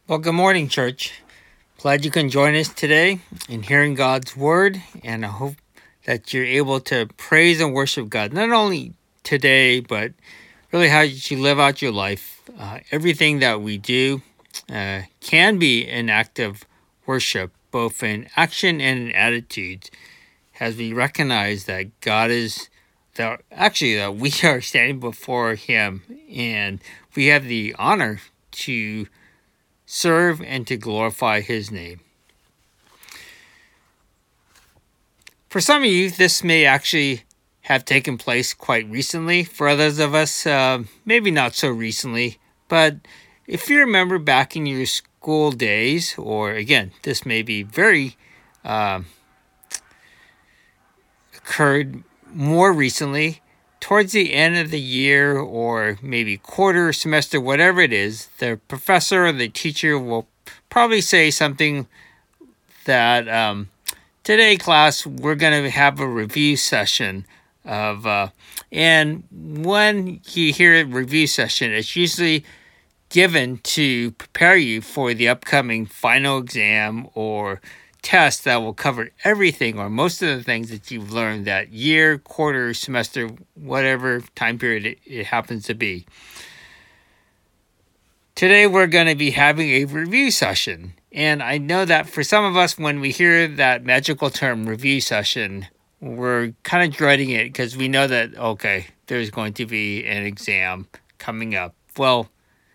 Well, good morning, church. Glad you can join us today in hearing God's word, and I hope that you're able to praise and worship God, not only today, but really how you live out your life. Everything that we do can be an act of worship, both in action and in attitudes, as we recognize that God is that we are standing before Him, and we have the honor to serve and to glorify His name. For some of you, this may actually have taken place quite recently. For others of us, maybe not so recently. But if you remember back in your school days, or again, this may be very occurred more recently, towards the end of the year or maybe quarter, semester, whatever it is, the professor or the teacher will probably say something that today, class, we're going to have a review session and when you hear a review session, it's usually given to prepare you for the upcoming final exam or test that will cover everything or most of the things that you've learned that year, quarter, semester, whatever time period it happens to be. Today, we're going to be having a review session. And I know that for some of us, when we hear that magical term review session, we're kind of dreading it because we know that, okay, there's going to be an exam coming up. Well,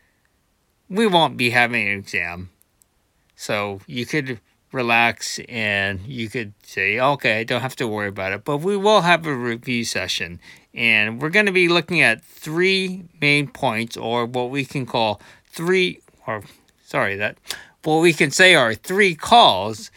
we won't be having an exam. So you could relax and you could say, okay, I don't have to worry about it. But we will have a review session. And we're going to be looking at three main points, or what we can call what we can say are three calls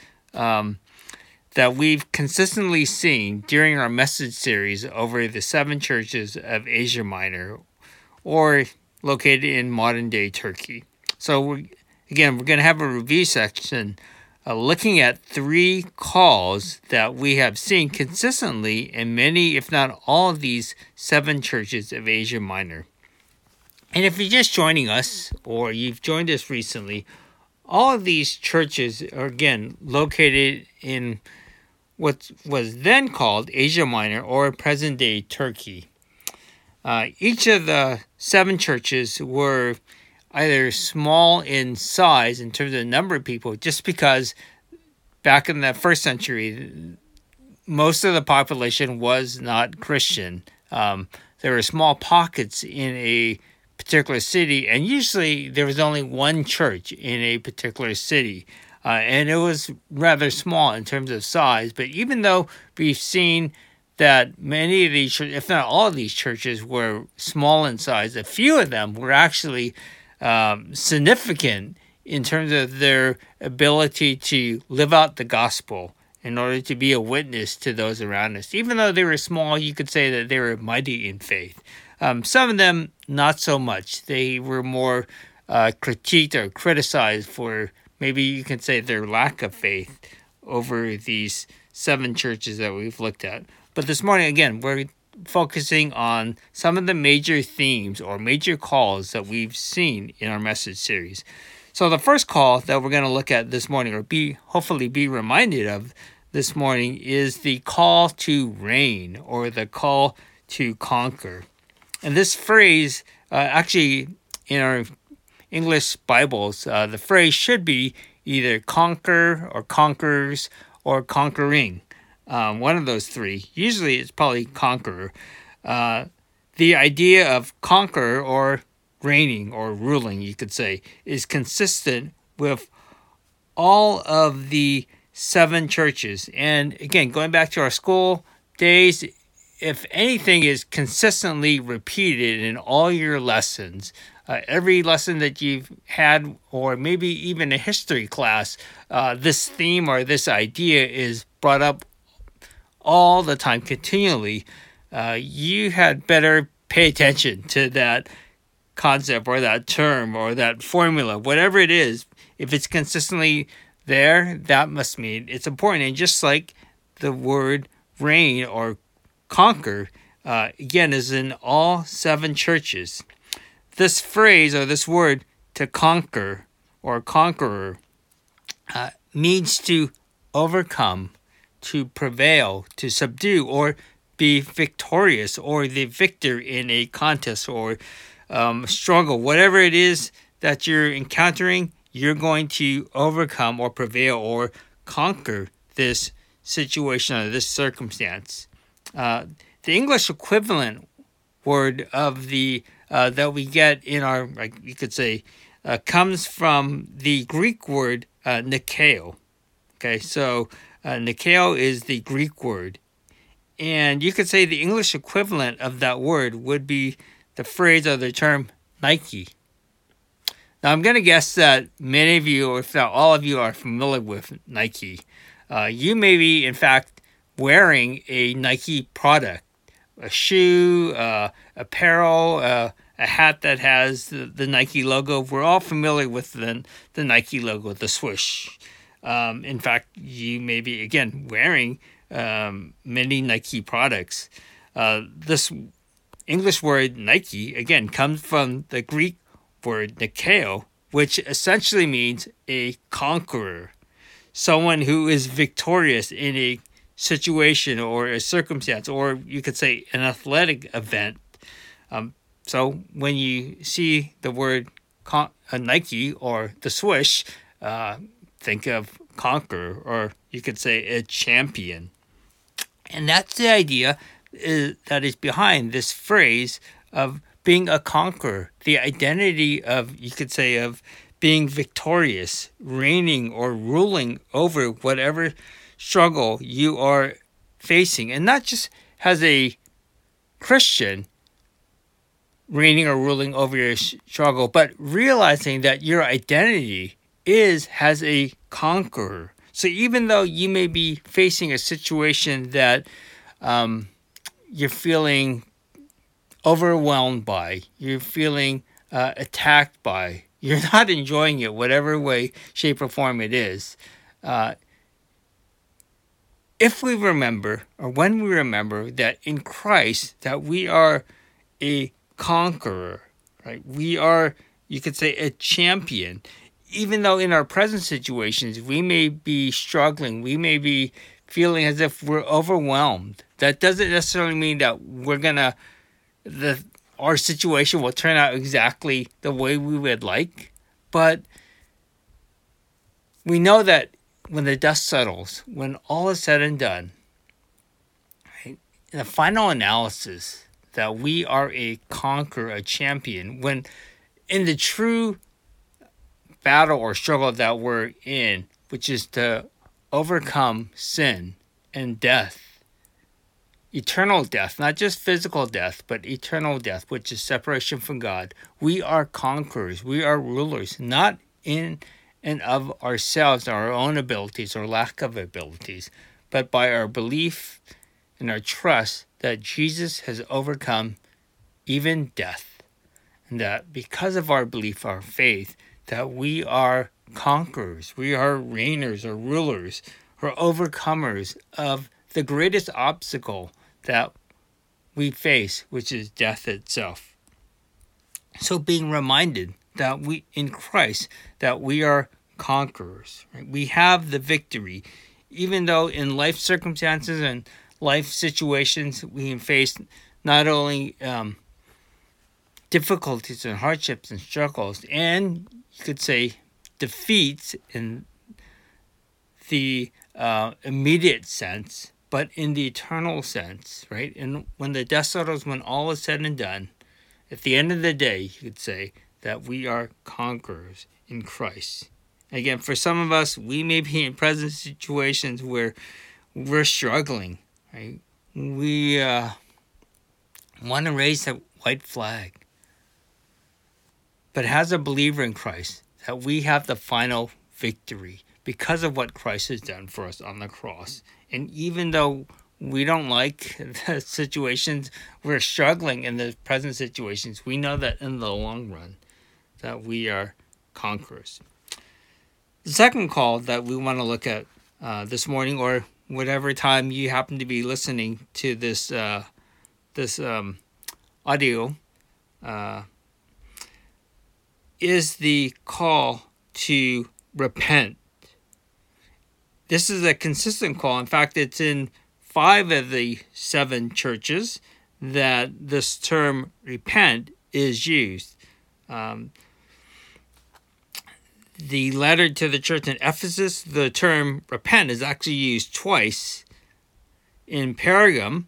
that we've consistently seen during our message series over the 7 churches of Asia Minor, or located in modern-day Turkey. So, we're going to have a review section looking at 3 calls that we have seen consistently in many, if not all, of these 7 churches of Asia Minor. And if you're just joining us, or you've joined us recently, all of these churches are, again, located in what was then called Asia Minor, or present-day Turkey. Each of the 7 churches were either small in size in terms of the number of people, just because back in the first century, most of the population was not Christian. There were small pockets in a particular city, and usually there was only one church in a particular city. And it was rather small in terms of size. But even though we've seen that many of these, if not all of these churches, were small in size, a few of them were actually significant in terms of their ability to live out the gospel in order to be a witness to those around us. Even though they were small, you could say that they were mighty in faith. Some of them, not so much. They were more critiqued or criticized for, maybe you can say, their lack of faith over these 7 churches that we've looked at. But this morning, again, we're focusing on some of the major themes or major calls that we've seen in our message series. So the first call that we're going to look at this morning, or hopefully be reminded of this morning, is the call to reign, or the call to conquer. And this phrase, actually, in our English Bibles, the phrase should be either conquer or conquers or conquering. One of those 3. Usually it's probably conqueror. The idea of conquer, or reigning or ruling, you could say, is consistent with all of the 7 churches. And again, going back to our school days, if anything is consistently repeated in all your lessons, every lesson that you've had, or maybe even a history class, this theme or this idea is brought up all the time, continually, you had better pay attention to that concept or that term or that formula, whatever it is. If it's consistently there, that must mean it's important. And just like the word reign or conquer, again, is in all 7 churches. This phrase, or this word, to conquer, or conqueror means to overcome, to prevail, to subdue, or be victorious, or the victor in a contest or struggle. Whatever it is that you're encountering, you're going to overcome or prevail or conquer this situation or this circumstance. The English equivalent word of the that we get in our, like you could say, comes from the Greek word nikao. Okay, so nikao is the Greek word, and you could say the English equivalent of that word would be the phrase or the term Nike. Now, I'm going to guess that many of you, or if not all of you, are familiar with Nike. You may be, in fact, wearing a Nike product, a shoe, apparel, a hat that has the Nike logo. We're all familiar with the Nike logo, the swoosh. In fact, you may be, again, wearing many Nike products. This English word Nike, again, comes from the Greek word nikao, which essentially means a conqueror, someone who is victorious in a situation or a circumstance, or you could say an athletic event. So when you see the word Nike or the swoosh, think of conqueror, or you could say a champion. And that's the idea that is behind this phrase of being a conqueror, the identity of, you could say, of being victorious, reigning or ruling over whatever struggle you are facing. And not just as a Christian reigning or ruling over your struggle, but realizing that your identity is as a conqueror. So even though you may be facing a situation that you're feeling overwhelmed by, you're feeling attacked by, you're not enjoying it, whatever way, shape, or form it is. If we remember, or when we remember that in Christ, that we are a conqueror, right? We are, you could say, a champion. Even though in our present situations, we may be struggling, we may be feeling as if we're overwhelmed. That doesn't necessarily mean that we're gonna, our situation will turn out exactly the way we would like, but we know that when the dust settles, when all is said and done, right, in the final analysis, that we are a conqueror, a champion, when in the true battle or struggle that we're in, which is to overcome sin and death, eternal death, not just physical death, but eternal death, which is separation from God. We are conquerors. We are rulers, not in and of ourselves, our own abilities or lack of abilities, but by our belief and our trust that Jesus has overcome even death, and that because of our belief, our faith, that we are conquerors, we are reigners or rulers or overcomers of the greatest obstacle that we face, which is death itself. So being reminded that we, in Christ, that we are conquerors, right? We have the victory, even though in life circumstances and life situations we face not only difficulties and hardships and struggles, and you could say defeats in the immediate sense, but in the eternal sense, right? And when the dust settles, when all is said and done, at the end of the day, you could say that we are conquerors in Christ. Again, for some of us, we may be in present situations where we're struggling, right? We want to raise that white flag. But as a believer in Christ, that we have the final victory because of what Christ has done for us on the cross. And even though we don't like the situations, we're struggling in the present situations, we know that in the long run, that we are conquerors. The second call that we want to look at this morning, or whatever time you happen to be listening to this audio, is the call to repent. This is a consistent call. In fact, it's in 5 of the 7 churches that this term repent is used. The letter to the church in Ephesus, the term repent is actually used twice. In Pergamum,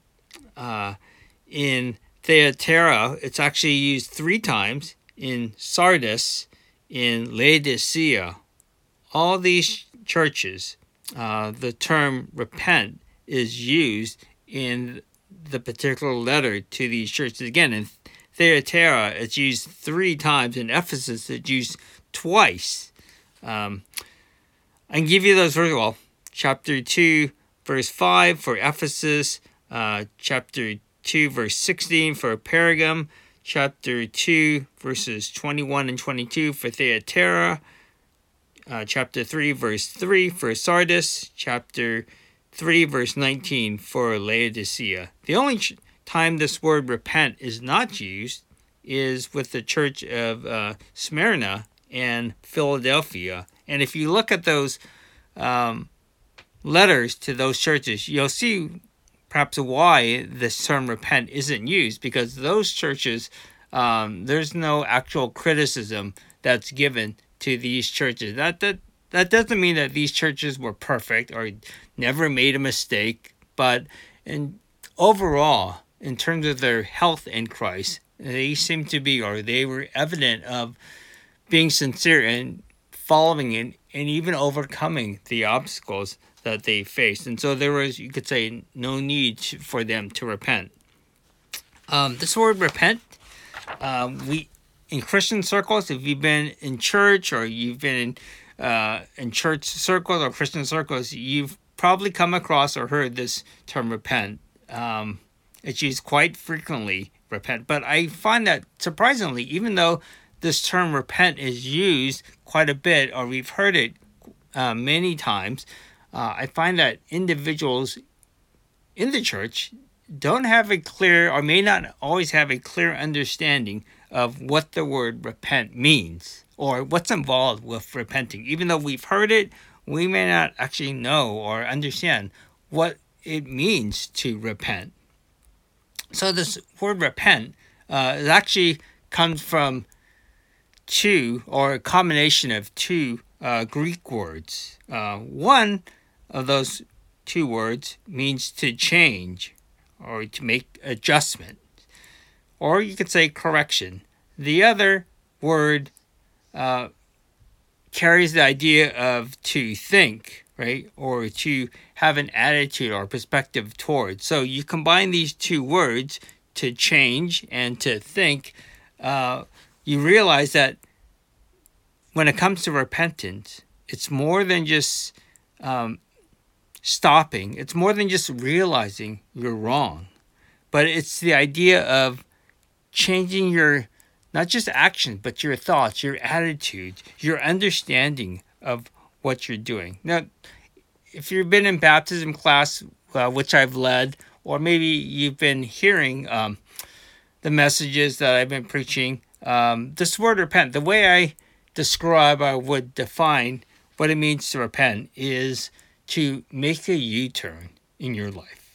in Thyatira, it's actually used 3 times. In Sardis, in Laodicea. All these churches, the term repent is used in the particular letter to these churches. Again, in Thyatira, it's used 3 times. In Ephesus, it's used twice. I can give you those verses. Well, chapter 2, verse 5 for Ephesus, chapter 2, verse 16 for Pergamum, chapter 2, verses 21 and 22 for Thyatira, chapter 3, verse 3 for Sardis, chapter 3, verse 19 for Laodicea. The only time this word repent is not used is with the church of Smyrna and Philadelphia. And if you look at those letters to those churches, you'll see perhaps why this term repent isn't used, because those churches, there's no actual criticism that's given to these churches. That doesn't mean that these churches were perfect or never made a mistake, but overall, in terms of their health in Christ, they seem to be, or they were evident of being sincere and following and even overcoming the obstacles that they faced. And so there was, you could say, no need for them to repent. This word repent, in Christian circles, if you've been in church or you've been in church circles or Christian circles, you've probably come across or heard this term repent. It's used quite frequently, repent. But I find that surprisingly, even though this term repent is used quite a bit, or we've heard it many times, I find that individuals in the church don't have a clear, or may not always have a clear understanding of what the word repent means, or what's involved with repenting. Even though we've heard it, we may not actually know or understand what it means to repent. So this word repent it actually comes from 2, or a combination of 2 Greek words. One of those 2 words means to change or to make adjustment, or you could say correction. The other word carries the idea of to think, right, or to have an attitude or perspective towards. So you combine these 2 words, to change and to think, you realize that when it comes to repentance, it's more than just stopping. It's more than just realizing you're wrong. But it's the idea of changing your, not just actions, but your thoughts, your attitudes, your understanding of what you're doing. Now, if you've been in baptism class, which I've led, or maybe you've been hearing the messages that I've been preaching, this word repent, the way I describe, I would define what it means to repent is to make a U-turn in your life.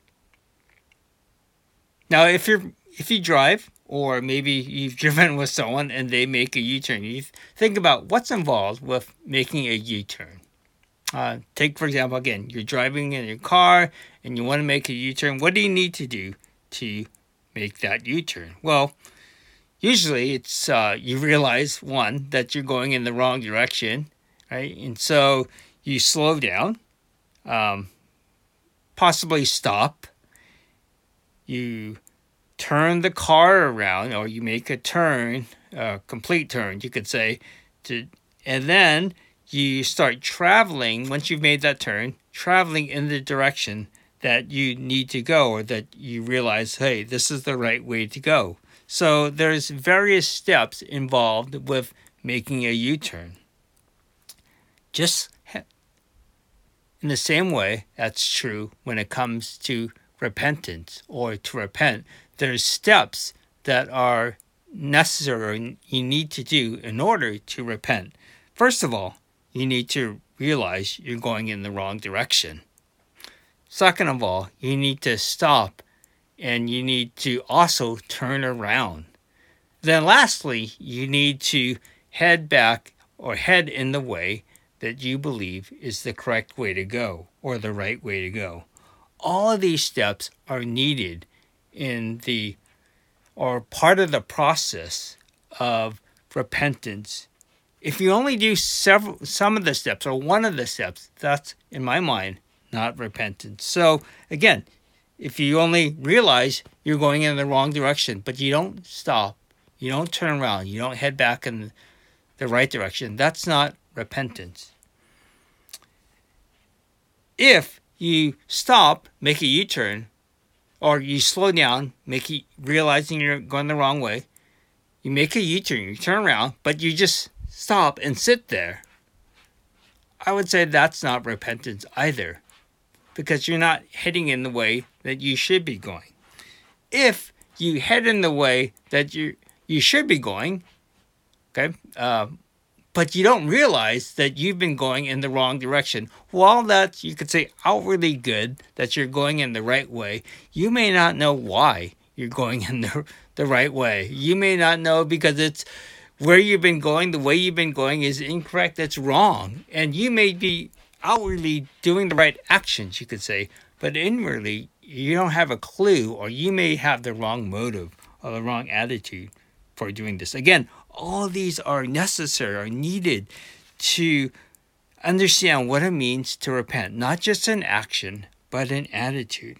Now, if you drive, or maybe you've driven with someone and they make a U-turn, you think about what's involved with making a U-turn. Take, for example, again, you're driving in your car and you want to make a U-turn. What do you need to do to make that U-turn? Well, usually it's you realize, one, that you're going in the wrong direction, right? And so you slow down, possibly stop. You turn the car around, or you make a turn, a complete turn, you could say, and then you start traveling, once you've made that turn, traveling in the direction that you need to go, or that you realize, hey, this is the right way to go. So there's various steps involved with making a U-turn. Just in the same way, that's true when it comes to repentance, or to repent. There's steps that are necessary, you need to do in order to repent. First of all, you need to realize you're going in the wrong direction. Second of all, you need to stop and you need to also turn around. Then lastly, you need to head back or head in the way that you believe is the correct way to go or the right way to go. All of these steps are needed or part of the process of repentance. If you only do some of the steps or one of the steps, that's, in my mind, not repentance. So again, if you only realize you're going in the wrong direction, but you don't stop, you don't turn around, you don't head back in the right direction, that's not repentance. If you stop, make a U-turn, or you slow down, realizing you're going the wrong way, you make a U-turn, you turn around, but you just stop and sit there, I would say that's not repentance either, because you're not heading in the way that you should be going. If you head in the way that you should be going, okay, but you don't realize that you've been going in the wrong direction, while that's, you could say, outwardly good, that you're going in the right way, you may not know why you're going in the right way. You may not know because it's where you've been going, the way you've been going is incorrect, it's wrong. And you may be outwardly doing the right actions, you could say, but inwardly, you don't have a clue, or you may have the wrong motive or the wrong attitude for doing this. Again, all these are necessary, are needed to understand what it means to repent, not just an action, but an attitude.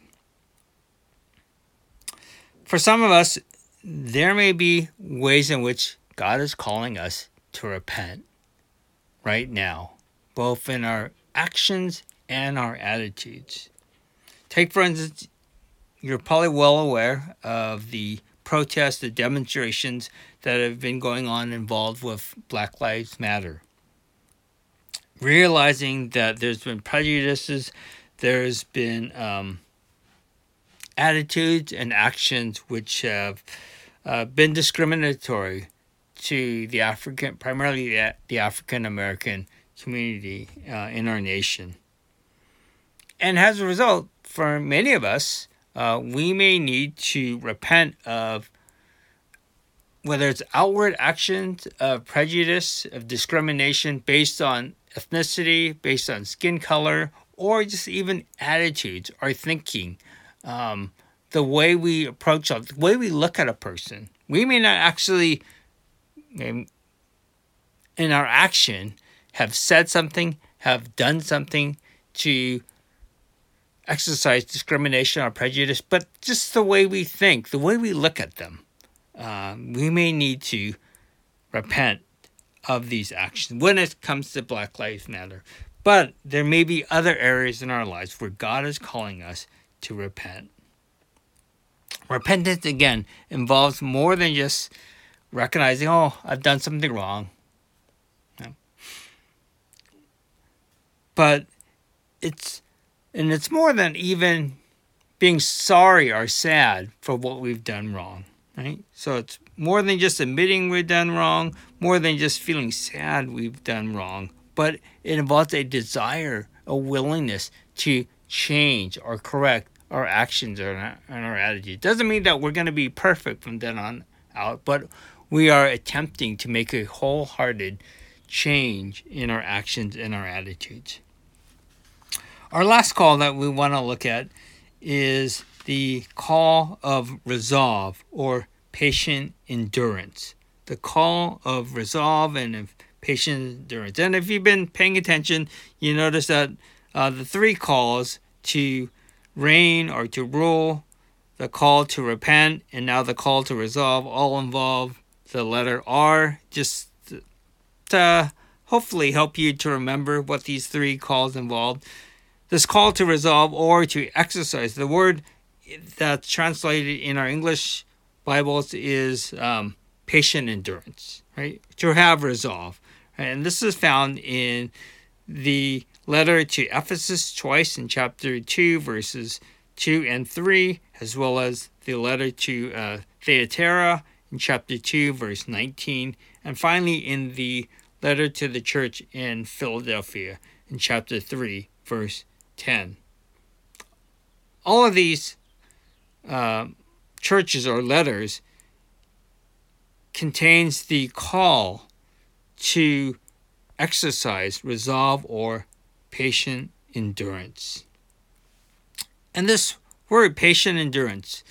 For some of us, there may be ways in which God is calling us to repent right now, both in our actions and our attitudes. Take, for instance, you're probably well aware of the protests, the demonstrations that have been going on involved with Black Lives Matter. Realizing that there's been prejudices, there's been attitudes and actions which have been discriminatory to primarily the African American community in our nation. And as a result, for many of us, we may need to repent of whether it's outward actions of prejudice, of discrimination based on ethnicity, based on skin color, or just even attitudes or thinking, the way we approach, the way we look at a person. We may not actually, in our action, have said something, have done something to exercise discrimination or prejudice, but just the way we think, the way we look at them, we may need to repent of these actions when it comes to Black Lives Matter. But there may be other areas in our lives where God is calling us to repent. Repentance, again, involves more than just recognizing, oh, I've done something wrong. No. But it's more than even being sorry or sad for what we've done wrong, right? So it's more than just admitting we've done wrong, more than just feeling sad we've done wrong, but it involves a desire, a willingness to change or correct our actions and our attitude. It doesn't mean that we're going to be perfect from then on out, but we are attempting to make a wholehearted change in our actions and our attitudes. Our last call that we want to look at is the call of resolve or patient endurance. The call of resolve and of patient endurance. And if you've been paying attention, you notice that the three calls to reign or to rule, the call to repent, and now the call to resolve all involve the letter R, just to hopefully help you to remember what these three calls involve. This call to resolve or to exercise, the word that's translated in our English Bibles is patient endurance, right? To have resolve. Right? And this is found in the letter to Ephesus twice in chapter 2, verses 2 and 3, as well as the letter to Thyatira in chapter 2, verse 19, and finally in the letter to the church in Philadelphia in chapter 3, verse 10. All of these churches or letters contains the call to exercise resolve or patient endurance. And this word, patient endurance,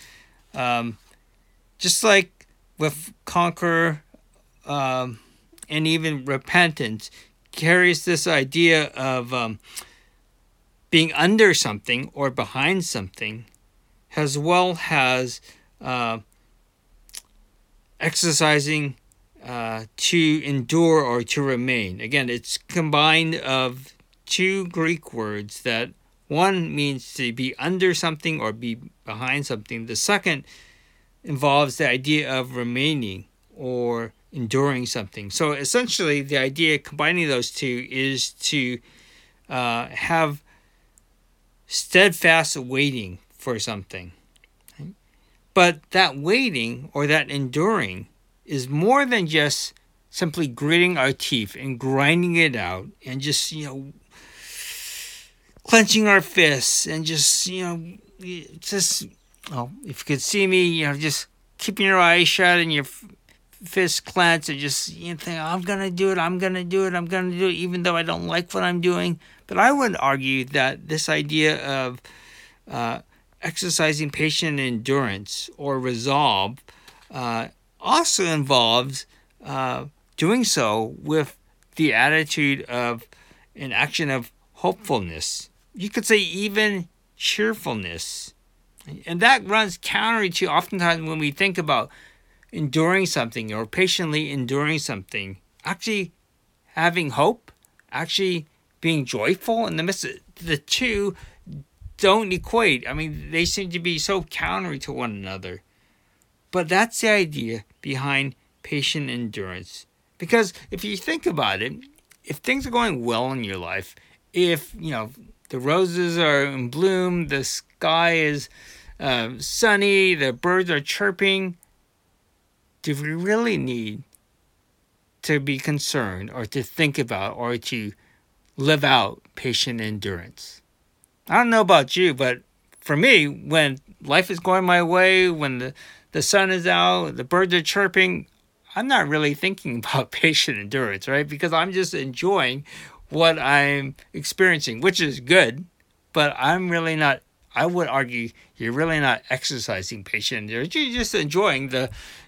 just like with conquer and even repentance, carries this idea of being under something or behind something, as well as exercising to endure or to remain. Again, it's combined of two Greek words that one means to be under something or be behind something. The second involves the idea of remaining or enduring something. So essentially, the idea combining those two is to have steadfast waiting for something. But that waiting or that enduring is more than just simply gritting our teeth and grinding it out and just, clenching our fists and just, if you could see me, just keeping your eyes shut and your fists clenched and just think, I'm going to do it, even though I don't like what I'm doing. But I would argue that this idea of exercising patient endurance or resolve also involves doing so with the attitude of an action of hopefulness. You could say even cheerfulness. And that runs counter to oftentimes when we think about enduring something or patiently enduring something, actually having hope, actually being joyful in the midst of the two don't equate. I mean, they seem to be so counter to one another. But that's the idea behind patient endurance. Because if you think about it, if things are going well in your life, if, the roses are in bloom, the sky is sunny, the birds are chirping, do we really need to be concerned or to think about or to live out patient endurance? I don't know about you, but for me, when life is going my way, when the sun is out, the birds are chirping, I'm not really thinking about patient endurance, right? Because I'm just enjoying what I'm experiencing, which is good, but I'm really not, I would argue, you're really not exercising patient endurance. You're just enjoying the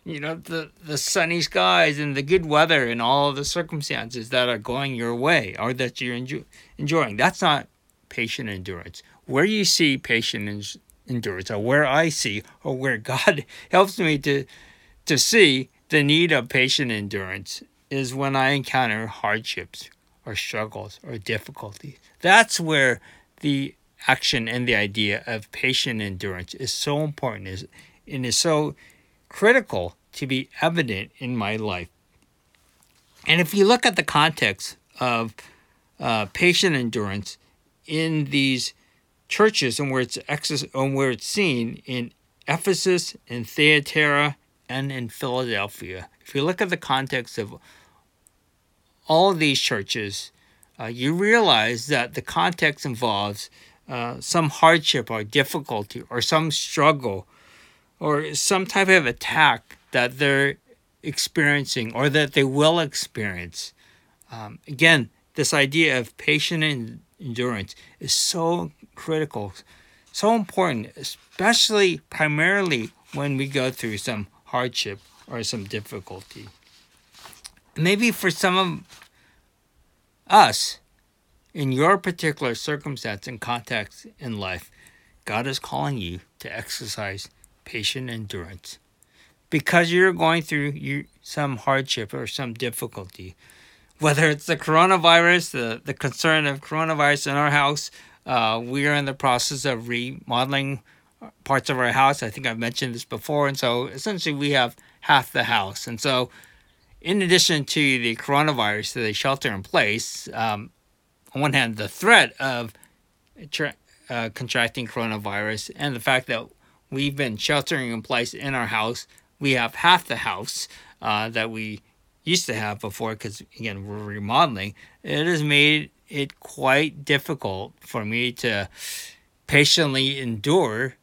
sunny skies and the good weather and all of the circumstances that are going your way or that you're enjoying. That's not patient endurance. Where you see patient endurance, or where I see, or where God helps me to see the need of patient endurance, is when I encounter hardships or struggles or difficulties. That's where the action and the idea of patient endurance is so important and is so critical to be evident in my life. And if you look at the context of patient endurance in these churches and where it's seen in Ephesus, in Thyatira, and in Philadelphia, if you look at the context of all of these churches, you realize that the context involves some hardship or difficulty or some struggle or some type of attack that they're experiencing or that they will experience. Again, this idea of patient endurance is so critical, so important, especially primarily when we go through some hardship or some difficulty. Maybe for some of us, in your particular circumstance and context in life, God is calling you to exercise patient endurance because you're going through some hardship or some difficulty. Whether it's the coronavirus, the concern of coronavirus in our house, we are in the process of remodeling parts of our house. I think I've mentioned this before. And so essentially we have half the house. And so in addition to the coronavirus, the shelter in place, on one hand, the threat of contracting coronavirus and the fact that we've been sheltering in place in our house, we have half the house that we used to have before, because again, we're remodeling, it has made it quite difficult for me to patiently endure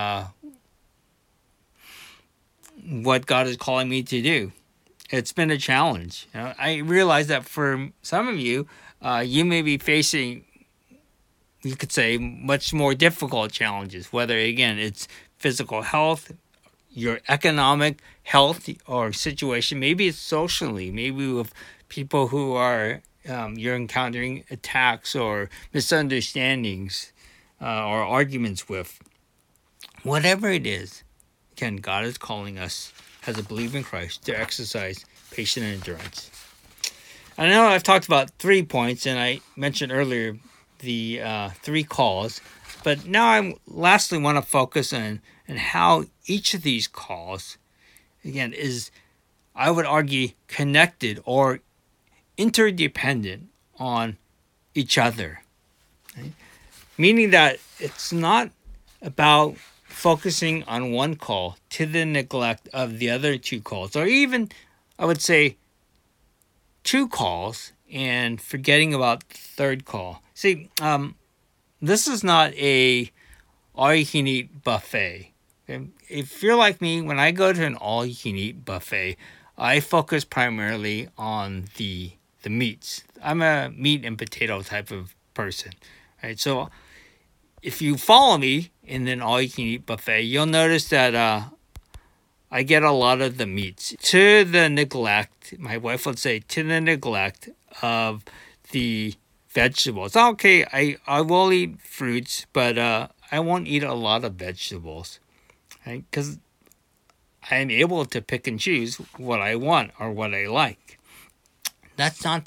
what God is calling me to do. It's been a challenge. I realize that for some of you, you may be facing, you could say, much more difficult challenges, whether, again, it's physical health, your economic health or situation, maybe it's socially, maybe with people who are, you're encountering attacks or misunderstandings or arguments with. Whatever it is, again, God is calling us as a believer in Christ to exercise patience and endurance. I know I've talked about 3 points, and I mentioned earlier the 3 calls, but now I lastly want to focus on how each of these calls, again, is, I would argue, connected or interdependent on each other. Right? Meaning that it's not about focusing on one call to the neglect of the other 2 calls, or even, I would say, 2 calls and forgetting about the 3rd call. See, this is not a all-you-can-eat buffet. Okay? If you're like me, when I go to an all-you-can-eat buffet, I focus primarily on the meats. I'm a meat and potato type of person, right? So if you follow me in an all-you-can-eat buffet, you'll notice that I get a lot of the meats to the neglect, my wife would say, to the neglect of the vegetables. Okay, I will eat fruits, but I won't eat a lot of vegetables, right? Because I'm able to pick and choose what I want or what I like. That's not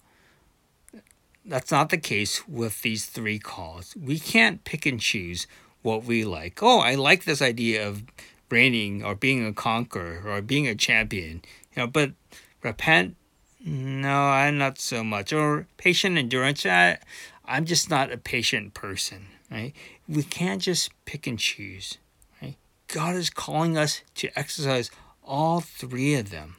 the case with these 3 calls. We can't pick and choose what we like. Oh, I like this idea of reigning or being a conqueror or being a champion, but repent, no, I'm not so much. Or patient endurance, I'm just not a patient person, right? We can't just pick and choose, right? God is calling us to exercise all 3 of them.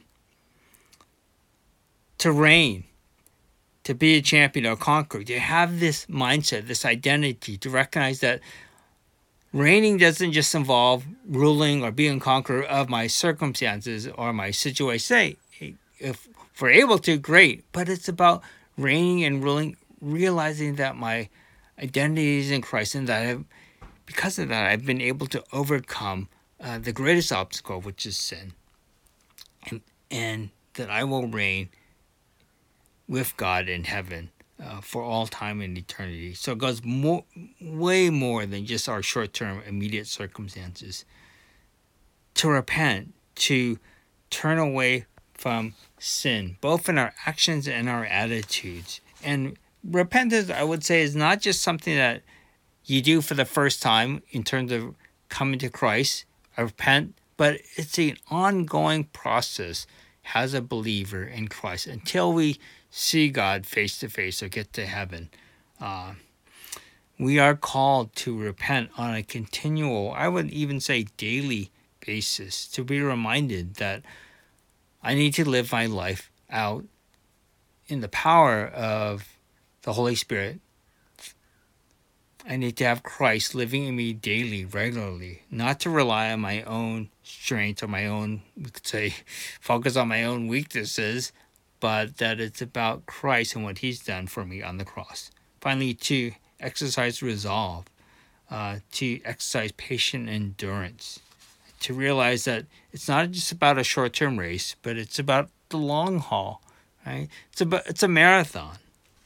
To reign, to be a champion or conqueror, to have this mindset, this identity, to recognize that reigning doesn't just involve ruling or being a conqueror of my circumstances or my situation. Say, if we're able to, great, but it's about reigning and ruling, realizing that my identity is in Christ, and that because of that, I've been able to overcome the greatest obstacle, which is sin, and that I will reign with God in heaven for all time and eternity. So it goes way more than just our short-term immediate circumstances. To repent, to turn away from sin, both in our actions and our attitudes. And repentance, I would say, is not just something that you do for the first time in terms of coming to Christ. I repent, but it's an ongoing process as a believer in Christ until we see God face to face or get to heaven. We are called to repent on a continual, I would even say daily basis, to be reminded that I need to live my life out in the power of the Holy Spirit. I need to have Christ living in me daily, regularly, not to rely on my own strength or my own, we could say, focus on my own weaknesses, but that it's about Christ and what He's done for me on the cross. Finally, to exercise resolve, to exercise patient endurance, to realize that it's not just about a short-term race, but it's about the long haul, right? It's a marathon.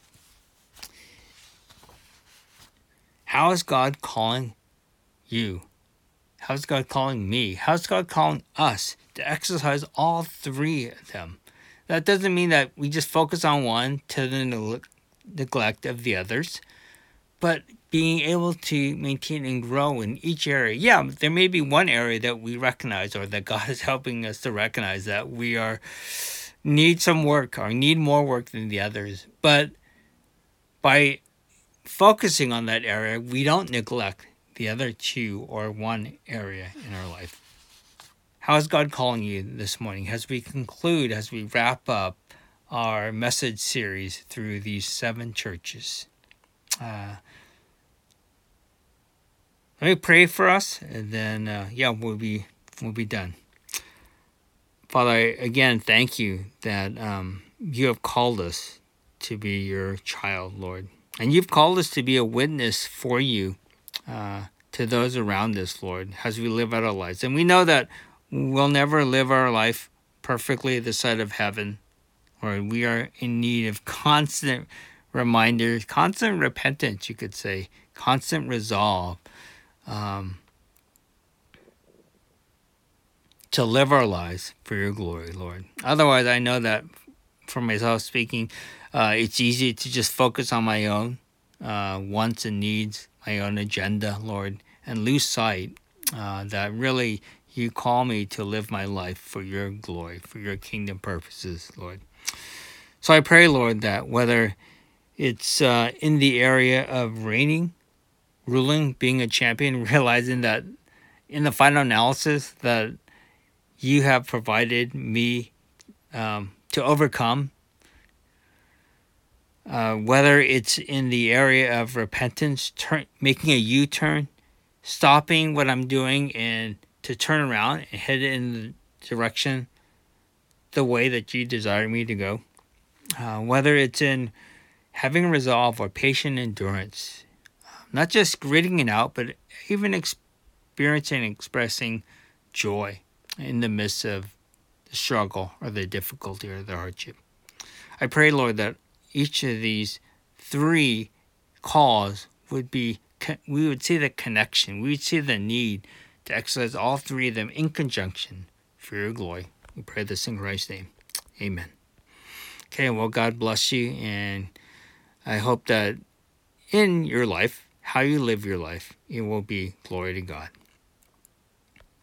How is God calling you? How is God calling me? How is God calling us to exercise all 3 of them? That doesn't mean that we just focus on one to the neglect of the others, but being able to maintain and grow in each area. Yeah, there may be one area that we recognize, or that God is helping us to recognize, that we need some work or need more work than the others. But by focusing on that area, we don't neglect the other 2 or one area in our life. How is God calling you this morning as we conclude, as we wrap up our message series through these 7 churches? Let me pray for us, and then we'll be done. Father, again, thank you that you have called us to be your child, Lord, and you've called us to be a witness for you to those around us, Lord, as we live out our lives. And we know that we'll never live our life perfectly this side of heaven, Lord. We are in need of constant reminders, constant repentance, you could say, constant resolve to live our lives for your glory, Lord. Otherwise, I know that for myself speaking, it's easy to just focus on my own wants and needs, my own agenda, Lord, and lose sight that really you call me to live my life for your glory, for your kingdom purposes, Lord. So I pray, Lord, that whether it's in the area of reigning, ruling, being a champion, realizing that in the final analysis that you have provided me to overcome, whether it's in the area of repentance, making a U-turn, stopping what I'm doing and to turn around and head in the direction, the way that you desire me to go. Whether it's in having resolve or patient endurance, not just gritting it out, but even experiencing and expressing joy in the midst of the struggle or the difficulty or the hardship. I pray, Lord, that each of these 3 calls we would see the connection, we would see the need to exercise all 3 of them in conjunction for your glory. We pray this in Christ's name. Amen. Okay, well, God bless you, and I hope that in your life, how you live your life, it will be glory to God.